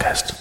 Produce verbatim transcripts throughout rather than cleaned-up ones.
contest.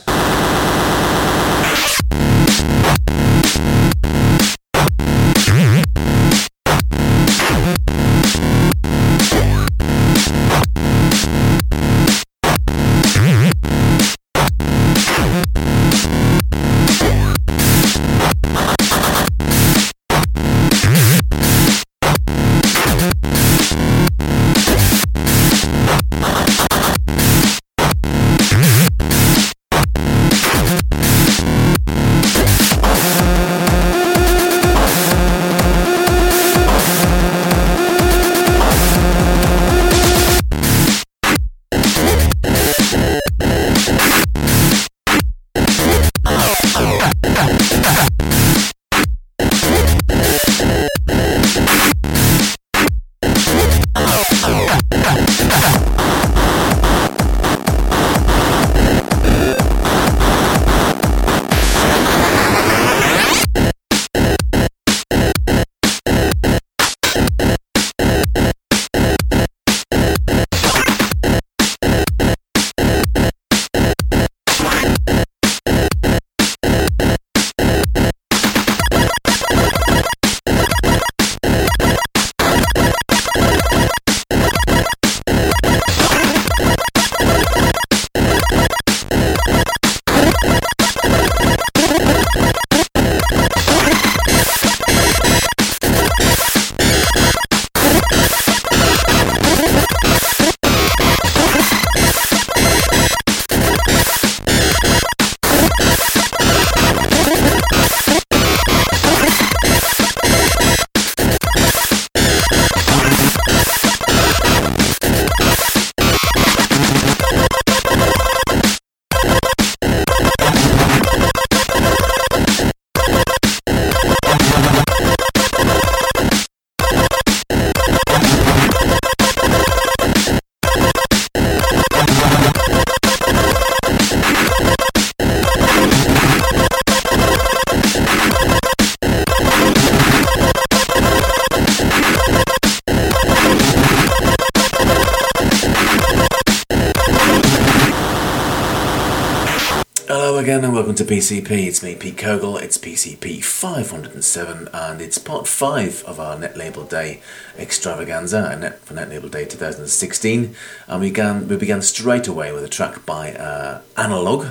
Hello again and welcome to P C P. It's me, Pete Kogel. It's P C P five hundred seven and it's part five of our Net Label Day extravaganza net, for Net Label Day twenty sixteen. And we began, we began straight away with a track by uh, Analog,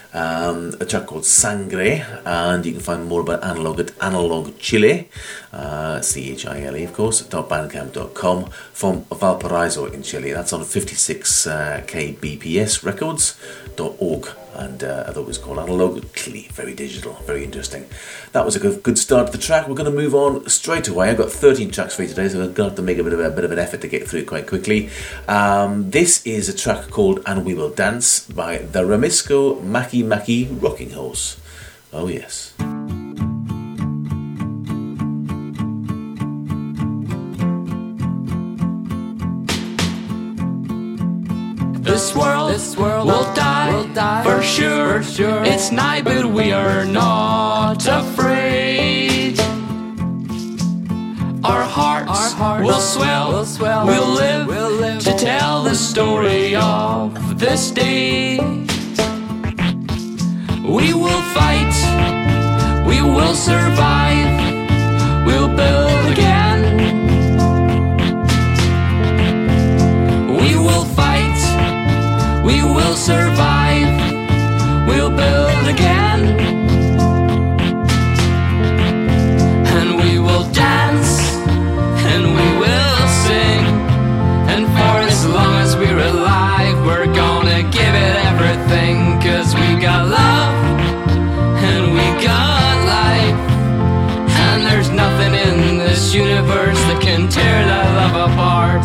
um, a track called Sangre, and you can find more about Analog at Analog Chile, uh, C H I L E of course, .bandcamp dot com, from Valparaiso in Chile. That's on fifty-six K B P S records dot org. And uh, I thought it was called Analog, clearly very digital, very interesting. That was a good, good start to the track. We're going to move on straight away. I've got thirteen tracks for you today, so I'm going to have to make a bit of a, a bit of an effort to get through it quite quickly. Um, this is a track called And We Will Dance by the Ramisco Maki Maki Rocking Horse. Oh yes. This world, this world will die, will die for, sure. for sure. It's night, but we are not afraid. Our hearts, Our hearts will, swell, will swell, we'll live, we'll live to tell the story of this day. We will fight, we will survive, we'll build again. We will fight, we will survive, we'll build again. And we will dance, and we will sing. And for as long as we're alive, we're gonna give it everything. Cause we got love, and we got life. And there's nothing in this universe that can tear that love apart.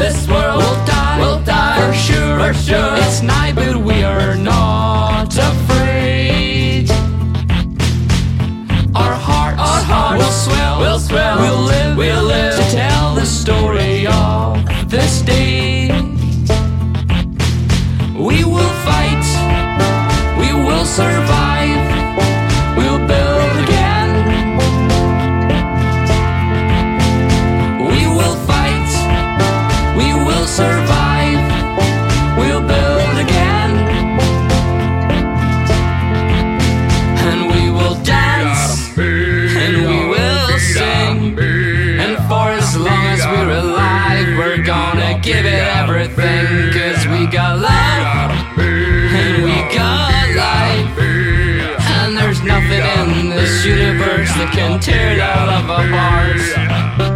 this world will die, will die for sure, for sure. It's nigh, but we are not afraid. Our hearts, our hearts will swell, will swell. We'll live, we'll live to tell the story of this day. We will fight, we will survive, we'll build again. We will fight, we will survive, we'll build again. And we will dance, and we will sing, and for as long as we're alive, we're gonna give it everything. Cause we got love, and we got life, and there's nothing in this universe that can tear that love apart.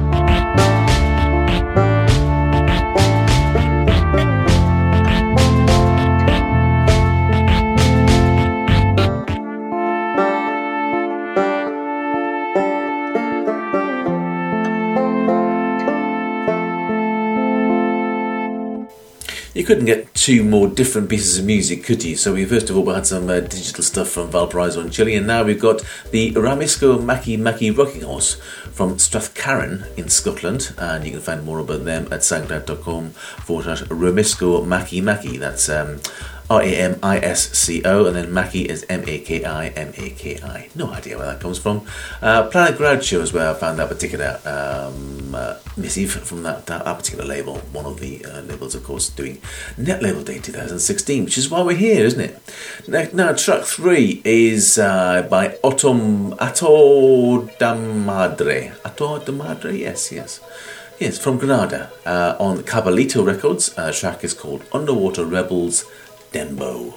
You couldn't get two more different pieces of music, could you? So we first of all had some uh, digital stuff from Valparaiso in Chile, and now we've got the Ramisco Maki Maki Rocking Horse from Strathcarron in Scotland, and you can find more about them at soundcloud.com forward slash Ramisco Maki Maki. That's um, R A M I S C O, and then Maki is M A K I M A K I. No idea where that comes from. Uh, Planet Groucho is where I found that particular um, uh, missive from that, that, that particular label. One of the uh, labels, of course, doing Net Label Day twenty sixteen, which is why we're here, isn't it? Now, now track three is uh, by Otom Ato da Madre. Ato da Madre, yes, yes. Yes, from Granada, uh, on Cabalito Records. Uh, the track is called Underwater Rebels Dembo.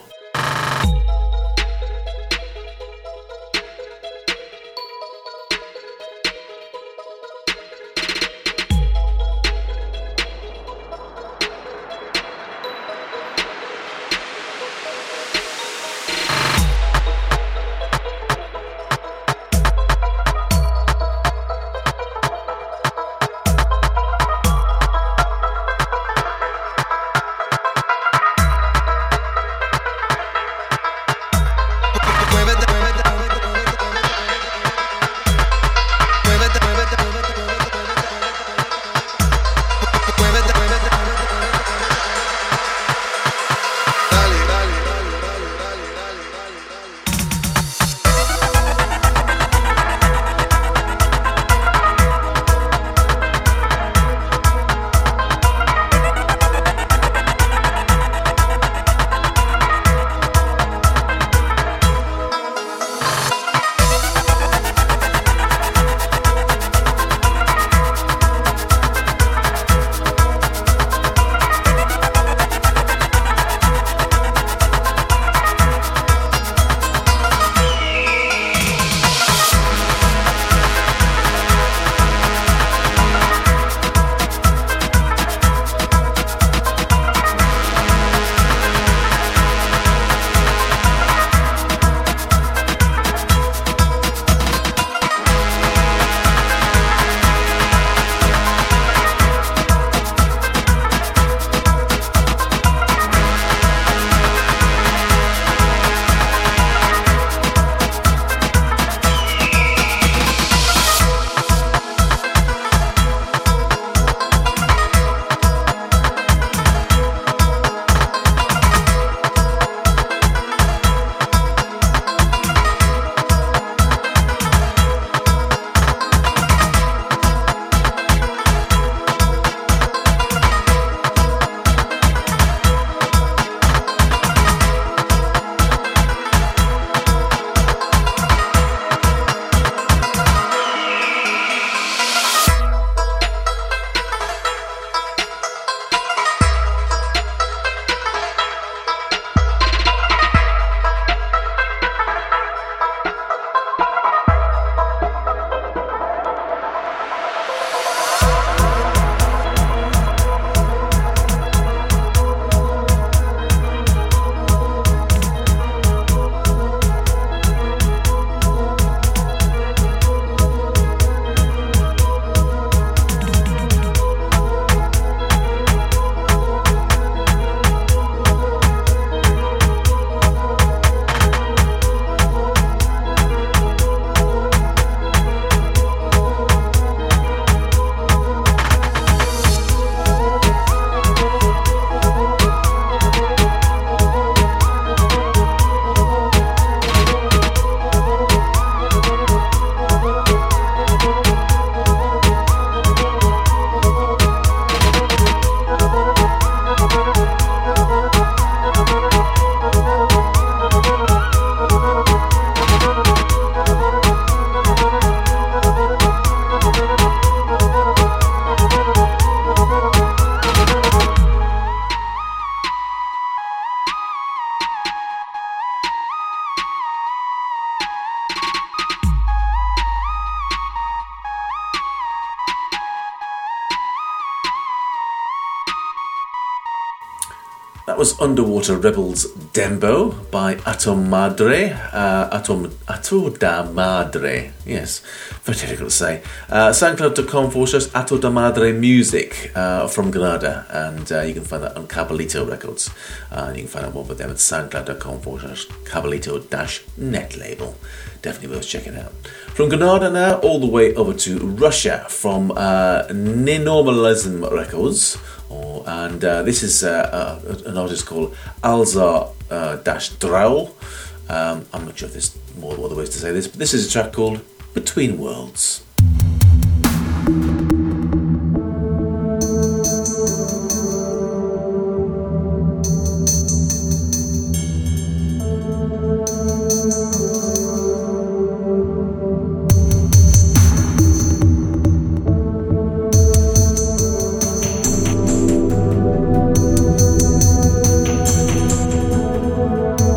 That was Underwater Rebels Dembo by Ato Madre. Uh, Ato, Ato da Madre. Yes, very difficult to say. Uh, SoundCloud.com forward slash Ato da Madre Music uh, from Granada. And uh, you can find that on Cabalito Records. Uh, and you can find out more about them at SoundCloud.com forward slash Cabalito dash net label. Definitely worth checking out. From Granada now, all the way over to Russia from uh, Nenormalism Records. Oh, and uh, this is uh, uh, an artist called Alzar uh, Dash Draul. Um, I'm not sure if there's more other ways to say this, but this is a track called Between Worlds.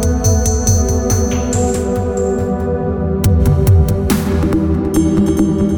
Thank you.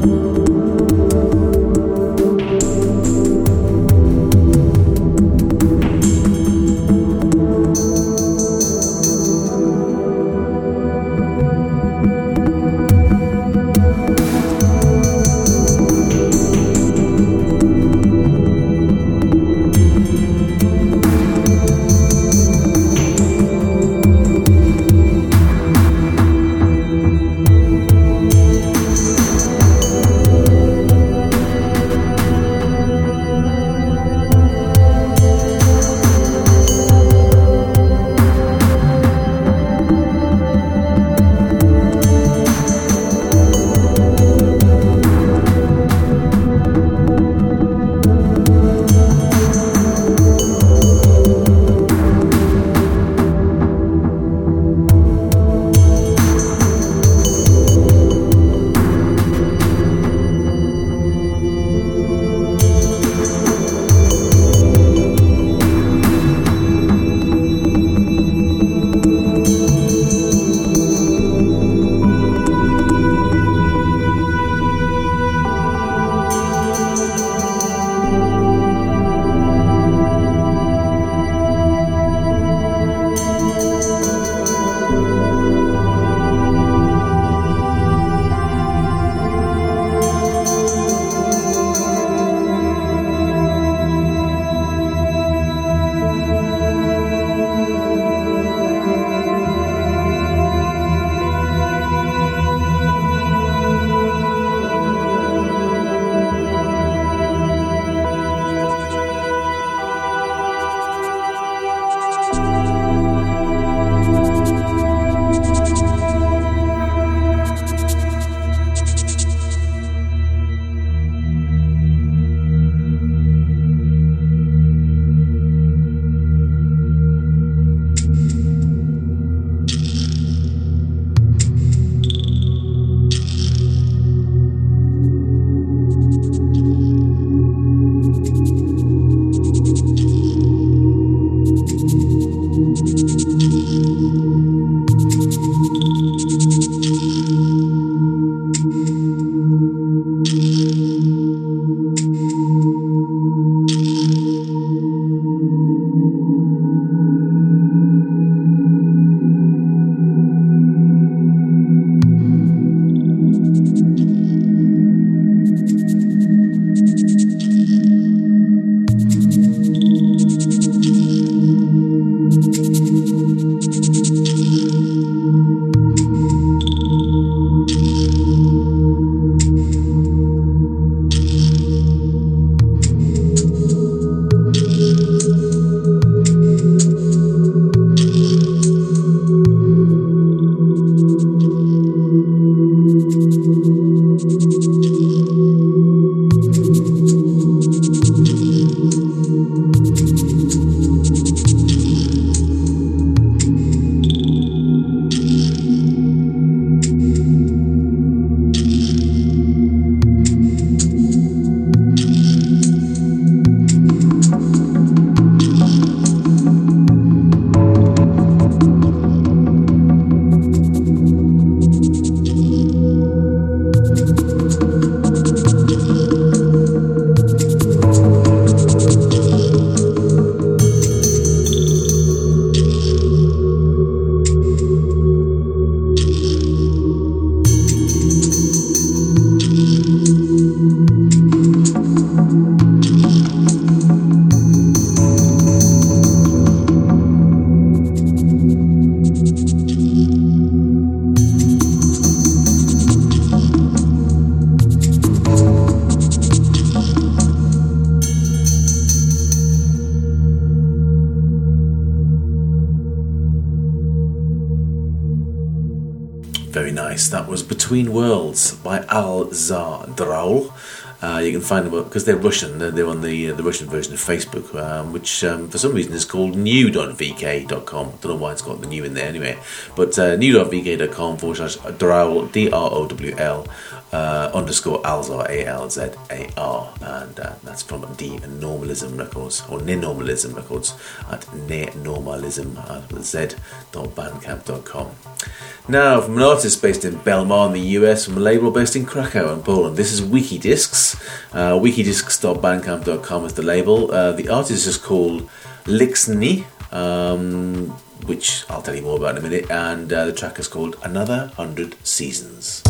Very nice. That was Between Worlds by Alza Draul. Uh, you can find them because they're Russian. They're, they're on the uh, the Russian version of Facebook, um, which um, for some reason is called new dot v k dot com. Don't know why it's got the new in there anyway. But uh, new dot v k dot com forward slash Draul, D R O W L, uh, underscore Alzar, A L Z A R. And uh, that's from De-Normalism Records, or Nenormalism Records, at Nenormalism, uh, with Z dot bandcamp dot com. Now, from an artist based in Belmar in the U S, from a label based in Krakow in Poland, this is Wikidiscs. Uh, wikidiscs dot bandcamp dot com is the label. Uh, the artist is called Lixny, um, which I'll tell you more about in a minute, and uh, the track is called Another Hundred Seasons.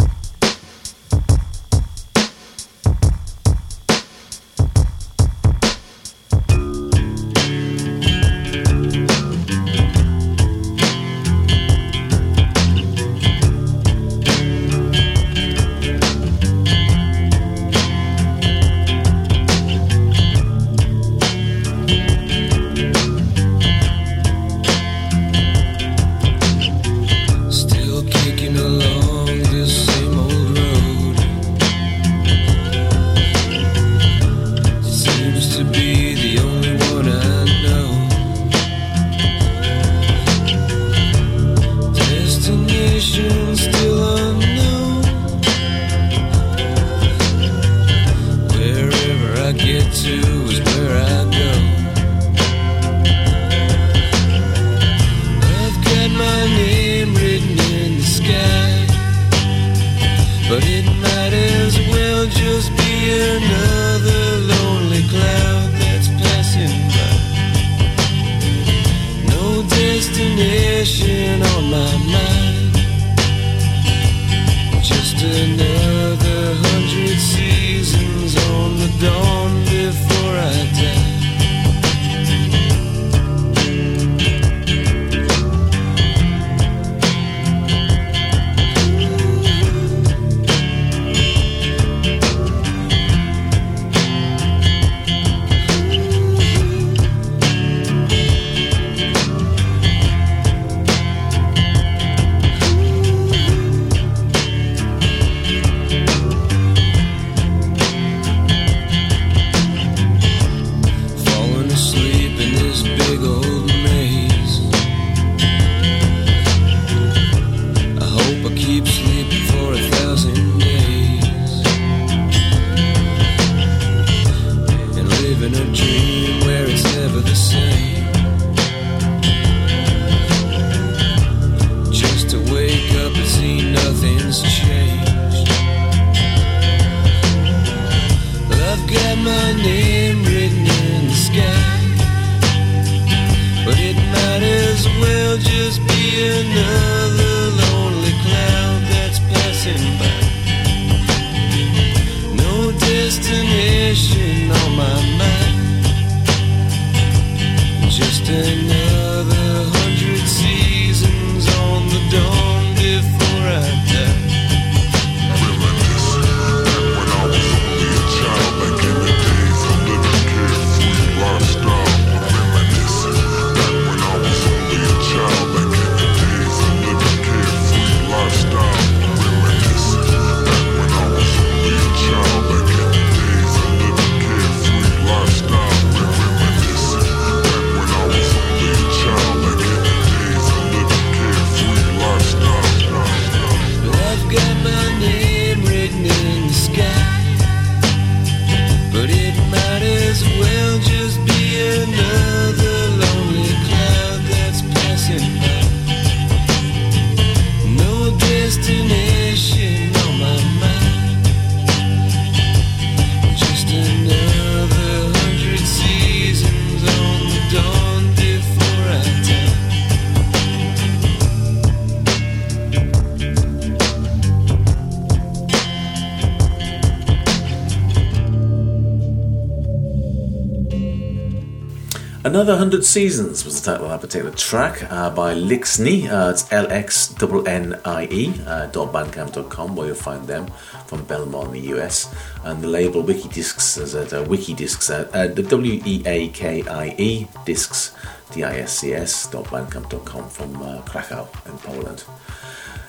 Another Hundred Seasons was the title of that particular track uh, by Lixny. Uh, it's L X N N I E uh, dot bandcamp dot com, where you'll find them, from Belmar in the U S. And the label Wikidiscs is at uh, Wikidiscs at uh, W E A K I E discs D I S C S dot bandcamp dot com from uh, Krakow in Poland.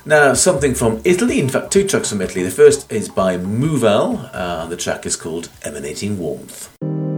Now, something from Italy, in fact, two tracks from Italy. The first is by Muval, uh, the track is called Emanating Warmth.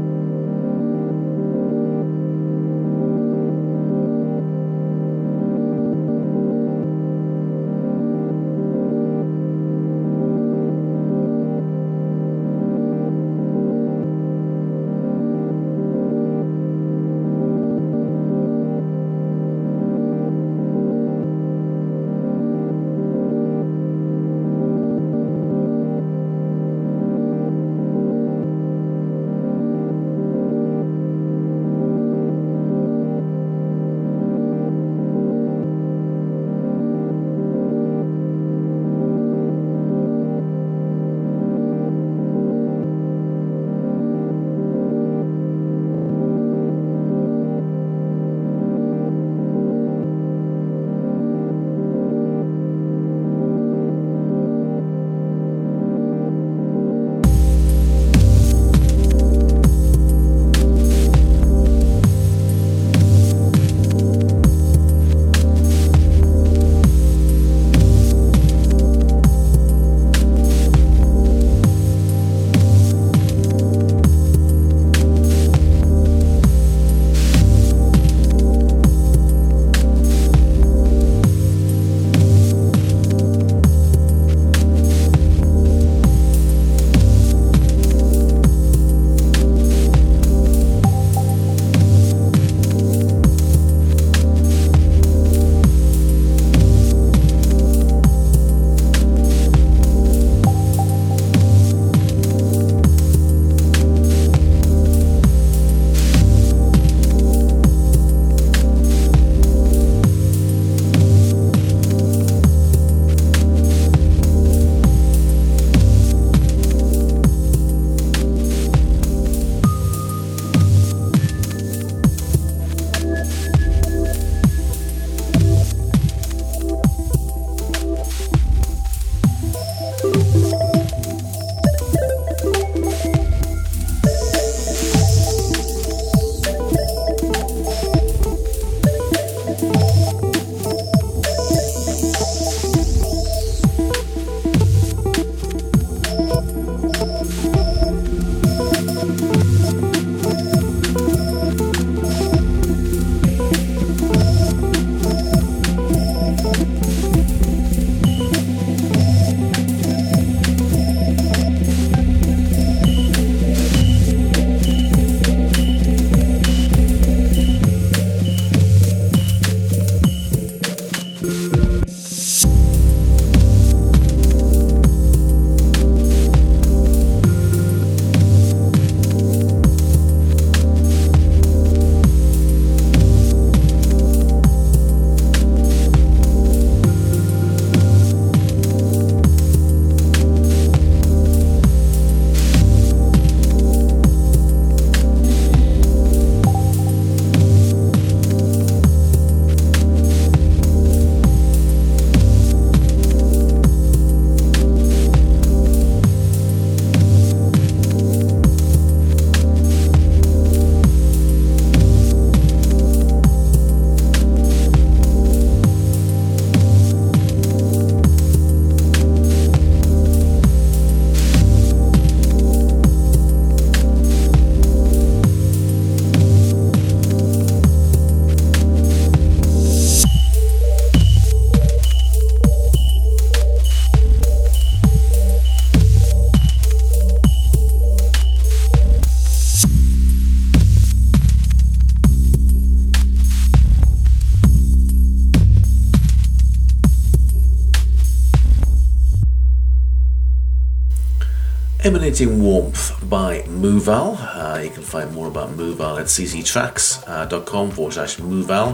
Emanating Warmth by Muval. Uh, you can find more about Muval at c c tracks dot com forward slash Muval.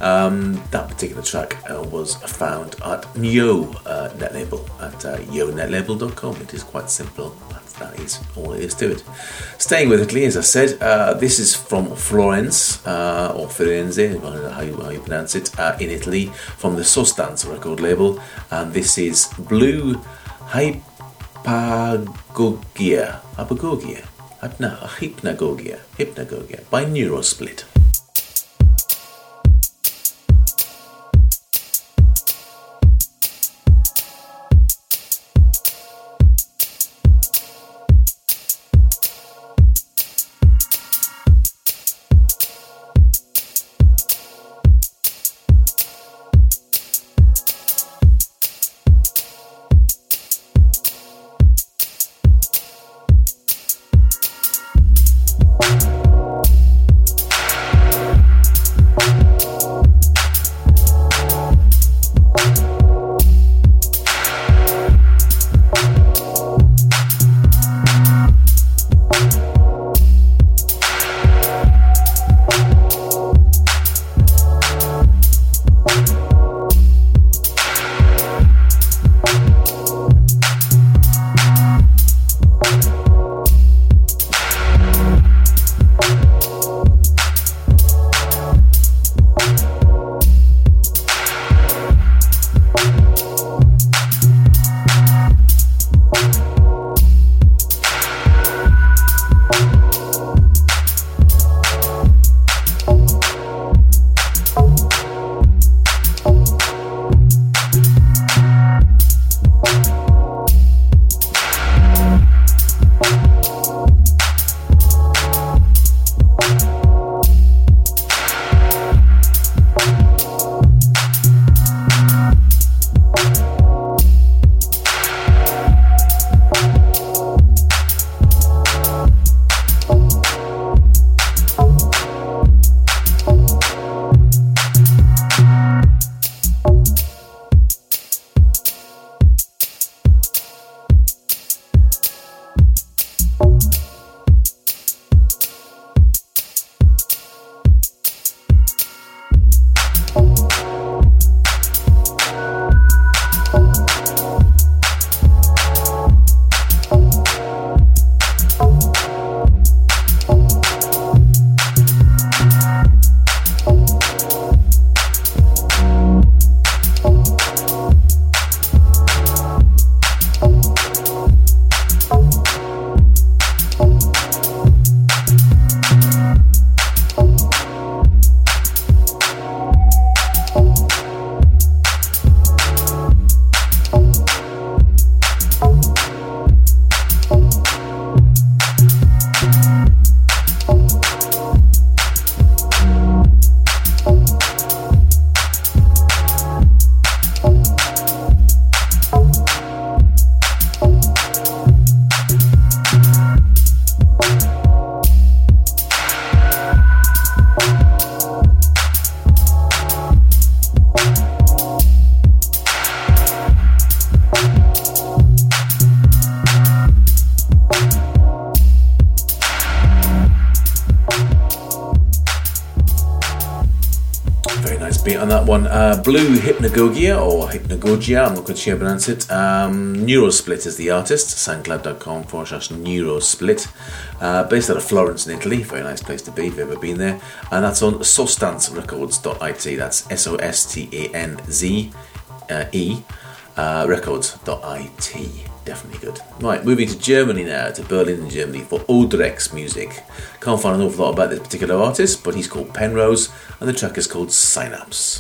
Um, that particular track uh, was found at Yo uh, Netlabel at uh, yo netlabel dot com. It is quite simple. That's, that is all there is to it. Staying with Italy, as I said, uh, this is from Florence, uh, or Firenze, I don't know how you, how you pronounce it, uh, in Italy, from the Sostanza record label. And this is Blue Hypnagogia, Hypnagogia, no, Hypnagogia, Hypnagogia by Neurosplit. beat on that one. Uh, Blue Hypnagogia, or Hypnagogia, I'm not quite sure how to pronounce it. Um, Neurosplit is the artist, soundcloud.com forward slash Neurosplit. Uh, based out of Florence in Italy, very nice place to be if you've ever been there. And that's on sostance records dot I T, that's S O S T A N Z E uh, records dot I T. Definitely good. Right, moving to Germany now, to Berlin in Germany for Odrex music. Can't find an awful lot about this particular artist, but he's called Penrose, and the track is called Synapse.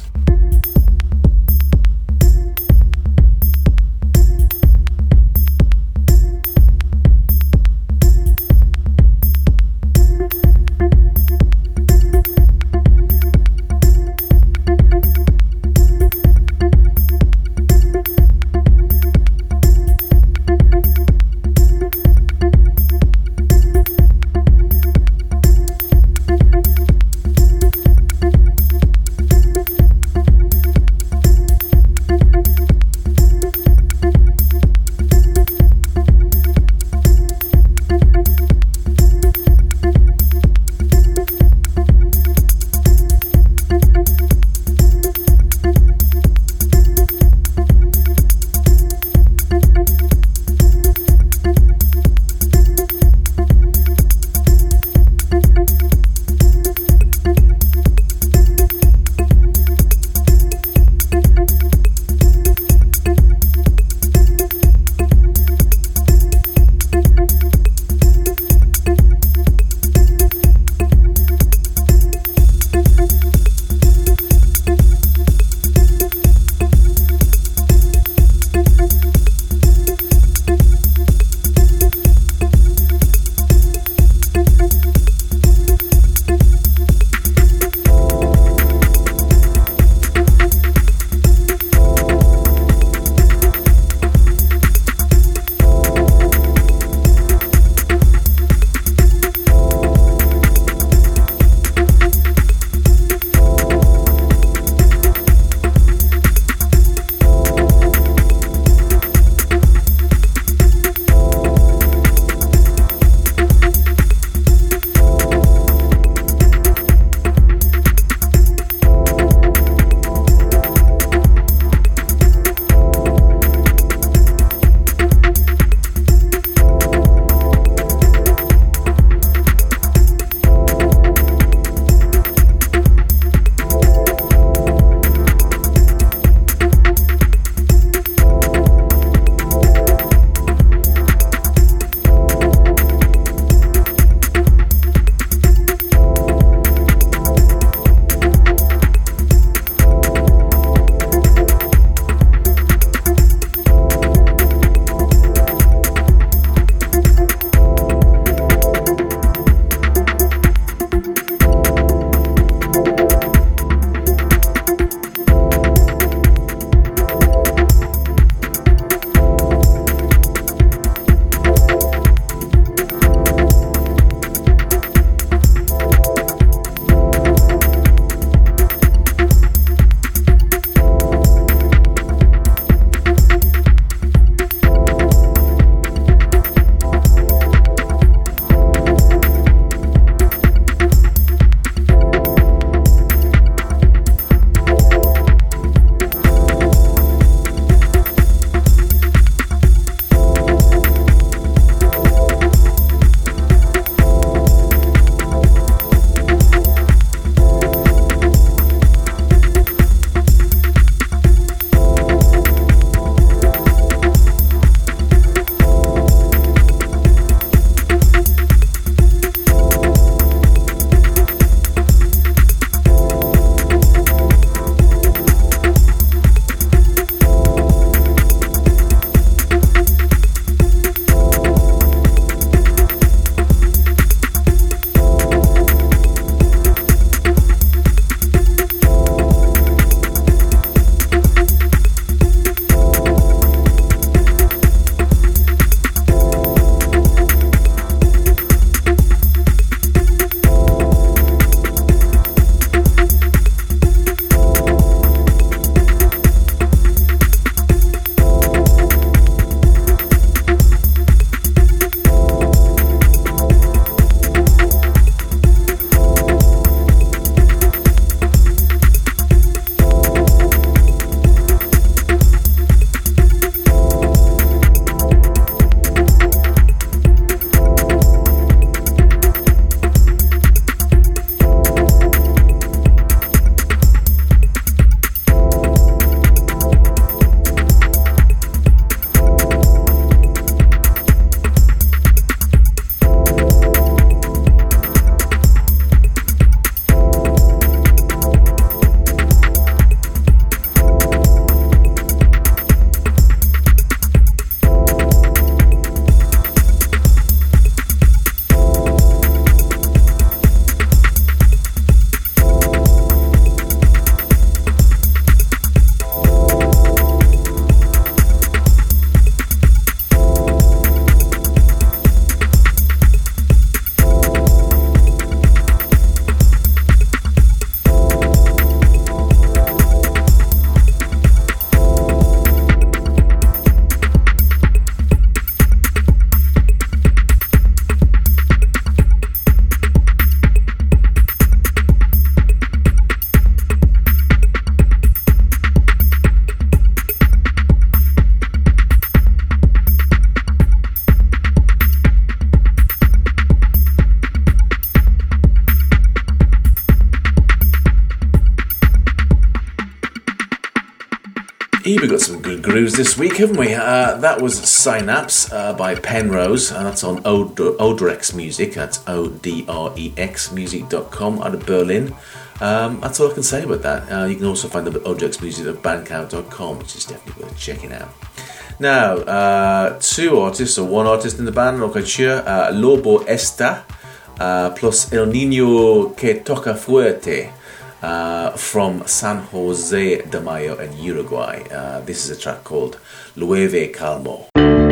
Yeah, we got some good grooves this week, haven't we? Uh, that was Synapse uh, by Penrose, and that's on Od- Odrex Music. That's O D R E X music dot com out of Berlin. Um, that's all I can say about that. Uh, you can also find them at Odrex Music at bandcamp dot com, which is definitely worth checking out. Now, uh, two artists, or one artist in the band, not quite sure. Uh, Lobo Esta uh, plus El Niño Que Toca Fuerte. Uh, from San Jose de Mayo in Uruguay. Uh, this is a track called Llueve Calmo.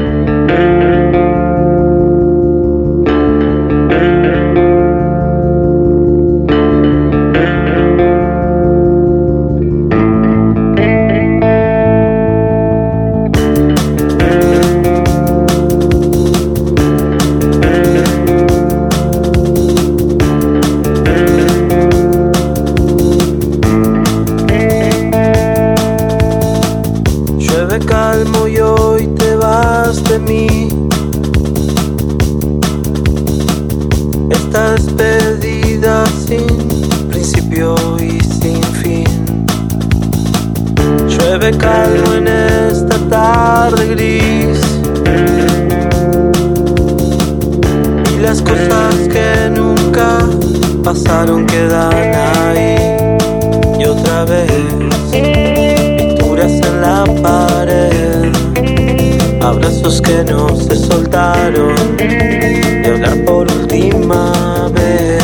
Pasaron, quedan ahí. Y otra vez pinturas en la pared, abrazos que no se soltaron, de hablar por última vez.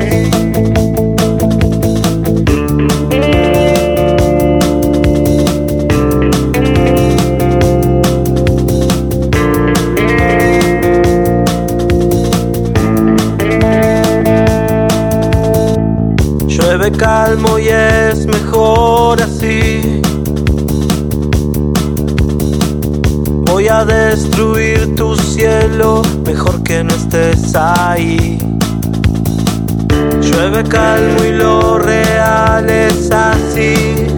Calmo y es mejor así. Voy a destruir tu cielo, mejor que no estés ahí. Llueve calmo y lo real es así.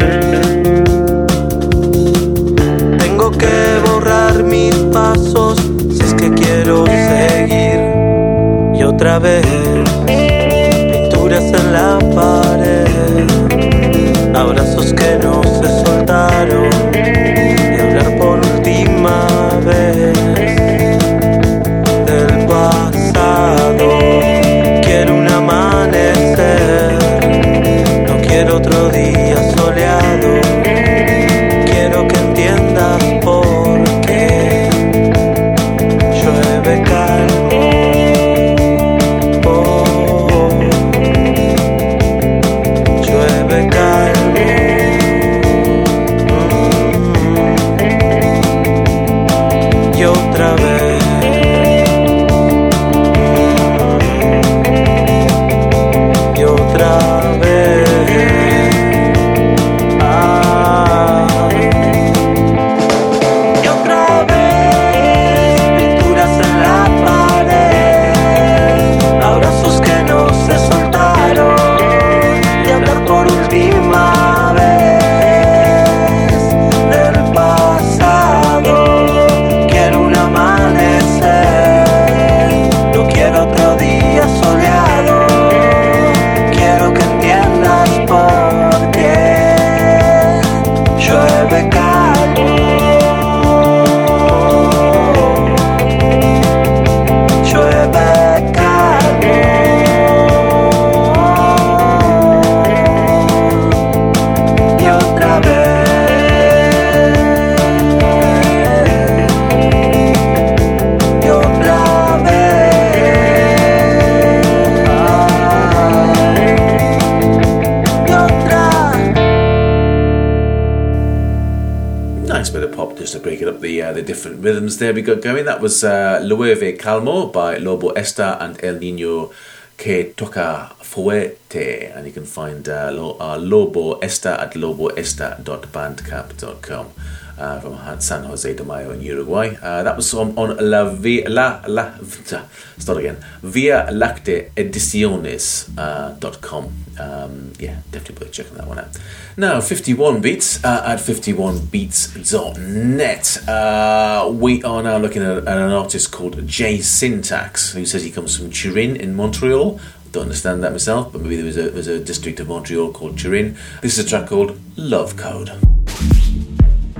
Tengo que borrar mis pasos si es que quiero seguir. Y otra vez en la pared, abrazos que no se soltaron, y hablar por última vez del pasado. Quiero un amanecer, no quiero otro día soleado. Quiero que entiendas por qué llueve calmo. Different rhythms there we got going. That was uh, Llueve Calmo by Lobo Esta and El Niño Que Toca Fuerte, and you can find uh, Lo- uh, Lobo Esta at lobo esta dot bandcamp dot com uh, from San Jose de Mayo in Uruguay. Uh, that was on, on La Via La La start again Via Lacte Ediciones uh, dot com. Um, yeah, definitely worth checking that one out. Now, fifty-one beats uh, at fifty-one beats dot net. Uh, we are now looking at, at an artist called J Syntax, who says he comes from Turin in Montreal. Don't understand that myself, but maybe there was a, there was a district of Montreal called Turin. This is a track called Love Code.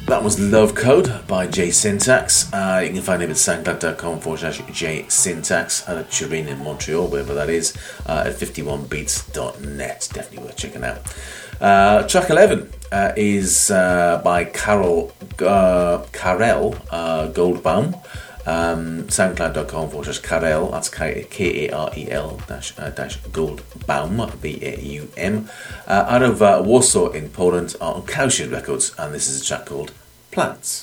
That was Love Code by J Syntax. Uh, you can find him at soundcloud.com forward slash J Syntax out of Turin in Montreal, wherever that is, uh, at fifty-one beats dot net. Definitely worth checking out. Uh, track eleven uh, is uh, by Carol uh, Karel uh, Goldbaum. Um, soundcloud.com forward slash Karel, that's K A R E L dash, uh, dash Goldbaum, B A U M, uh, out of uh, Warsaw in Poland on Cowshed Records, and this is a track called Plants.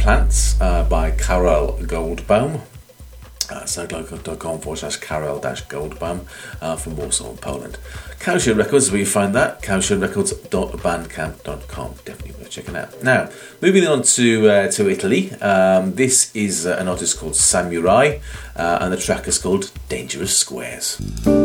Plants uh, by Karel Goldbaum. Uh, soundcloud.com forward slash Karel dash Goldbaum uh, from Warsaw, Poland. Cowshed Records, where you find that, cowshed records dot bandcamp dot com. Definitely worth checking out. Now, moving on to uh, to Italy. Um, this is uh, an artist called Samurai, uh, and the track is called Dangerous Squares.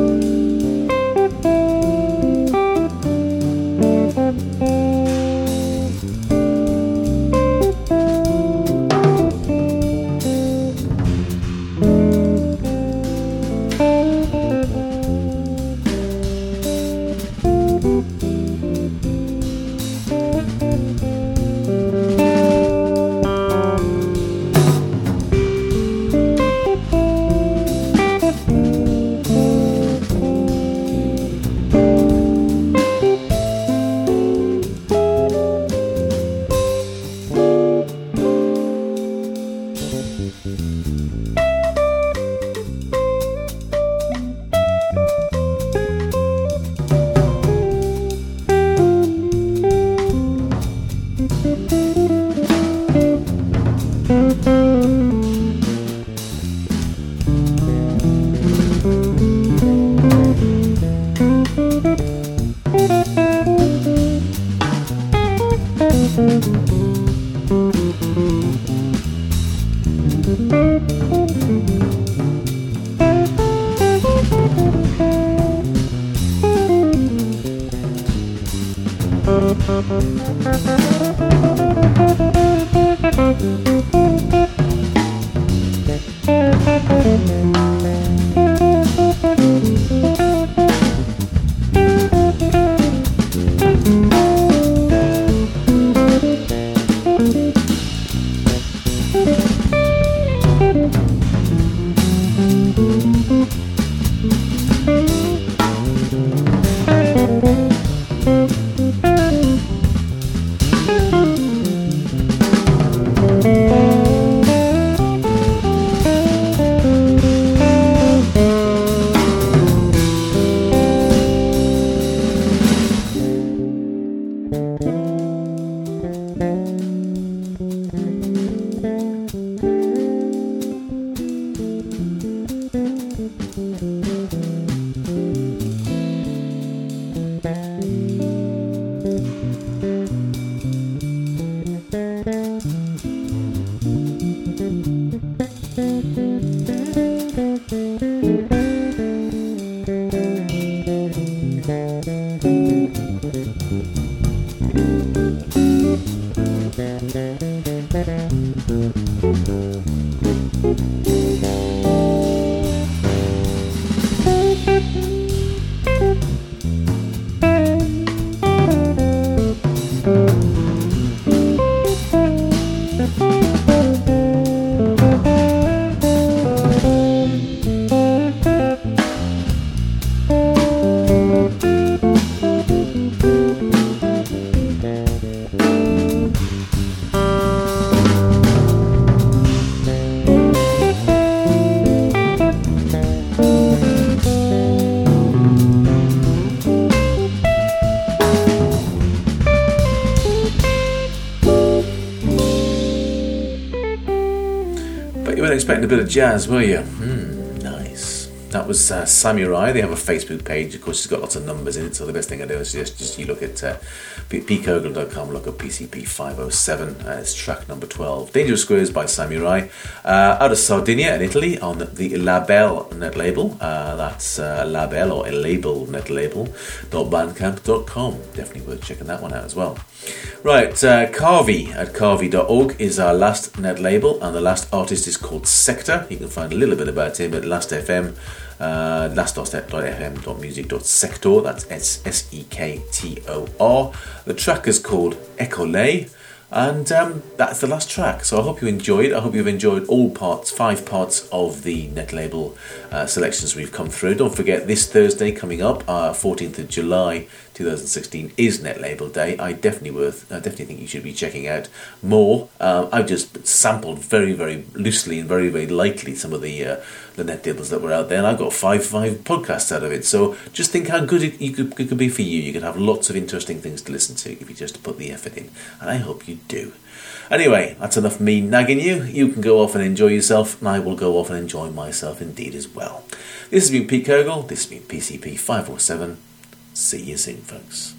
Expecting a bit of jazz, were you? Hmm, nice. That was uh, Samurai. They have a Facebook page. Of course, it's got lots of numbers in it, so the best thing I do is just, just you look at uh, p cogle dot com, look at P C P five oh seven, uh, it's track number twelve. Dangerous Squares by Samurai, uh, out of Sardinia in Italy on the Label net label. Uh, that's uh, Label or a label net label dot bandcamp dot com. Definitely worth checking that one out as well. Right, uh, Carvey at carvey dot org is our last net label, and the last artist is called Sector. You can find a little bit about him at Last F M, uh, last dot f m dot music dot sector. That's S E K T O R. The track is called Écolé, and um, that's the last track. So I hope you enjoyed. I hope you've enjoyed all parts, five parts of the net label uh, selections we've come through. Don't forget, this Thursday coming up, uh, fourteenth of July twenty sixteen is Net Label Day. I definitely worth. I definitely think you should be checking out more. Um, I've just sampled very, very loosely and very, very lightly some of the uh, the net labels that were out there, and I've got five five podcasts out of it. So just think how good it, you could, it could be for you. You could have lots of interesting things to listen to if you just put the effort in, and I hope you do. Anyway, that's enough of me nagging you. You can go off and enjoy yourself, and I will go off and enjoy myself indeed as well. This has been Pete Kogel. This has been P C P five oh seven. See you soon, folks.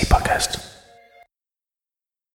Podcast.